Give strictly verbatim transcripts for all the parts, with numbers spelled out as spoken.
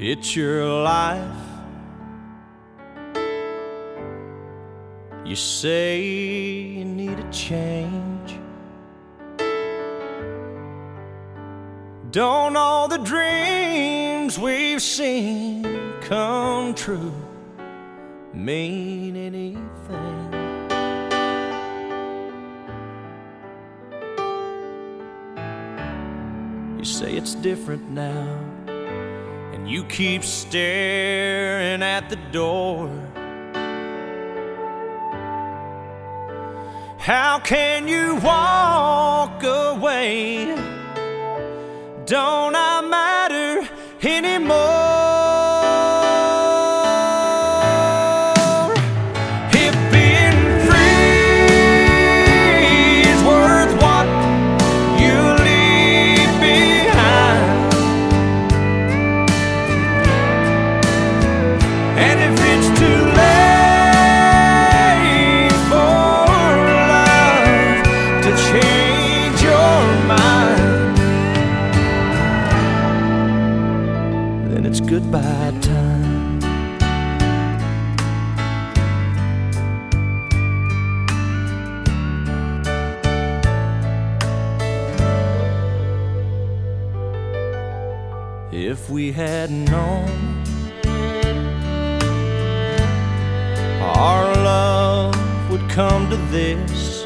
It's your life. You say you need a change. Don't all the dreams we've seen come true mean anything? You say it's different now, and you keep staring at the door. How can you walk away? Don't I matter anymore? If being free is worth what you leave behind, and if it's too late for love to change your mind, then it's goodbye time. If we had known our love would come to this,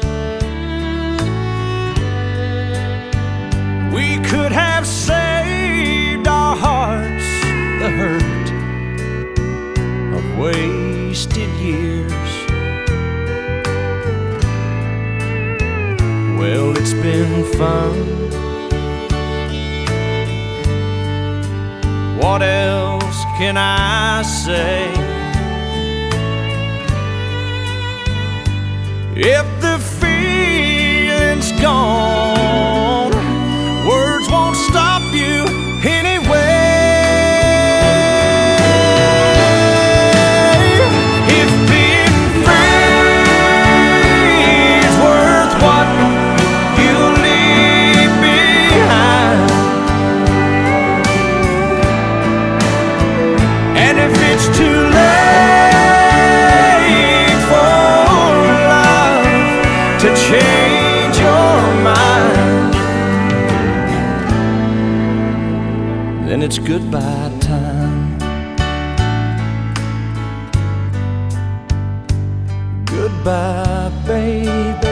we could have saved our hearts the hurt of wasted years. Well, it's been fun. What else can I say? If the feeling's gone, words won't stop you anyway. If being free is worth what you leave behind, and if it's too late for love to change your mind, then it's goodbye time. Goodbye, baby.